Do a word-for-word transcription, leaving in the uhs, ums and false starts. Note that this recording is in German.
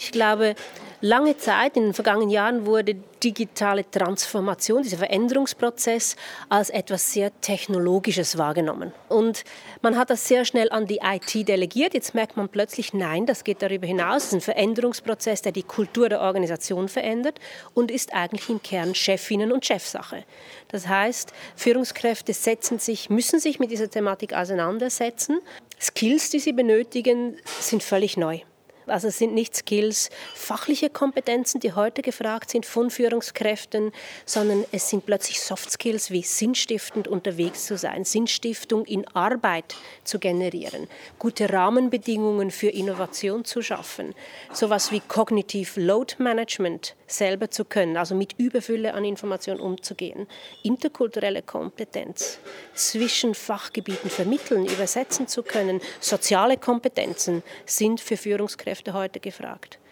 Ich glaube, lange Zeit, in den vergangenen Jahren, wurde digitale Transformation, dieser Veränderungsprozess, als etwas sehr Technologisches wahrgenommen. Und man hat das sehr schnell an die I T delegiert. Jetzt merkt man plötzlich, nein, das geht darüber hinaus. Es ist ein Veränderungsprozess, der die Kultur der Organisation verändert und ist eigentlich im Kern Chefinnen- und Chefsache. Das heißt, Führungskräfte setzen sich, müssen sich mit dieser Thematik auseinandersetzen. Skills, die sie benötigen, sind völlig neu. Also es sind nicht Skills, fachliche Kompetenzen, die heute gefragt sind von Führungskräften, sondern es sind plötzlich Soft Skills wie sinnstiftend unterwegs zu sein, Sinnstiftung in Arbeit zu generieren, gute Rahmenbedingungen für Innovation zu schaffen, sowas wie Cognitive Load Management selber zu können, also mit Überfülle an Informationen umzugehen, interkulturelle Kompetenz, zwischen Fachgebieten vermitteln, übersetzen zu können, soziale Kompetenzen sind für Führungskräfte heute gefragt.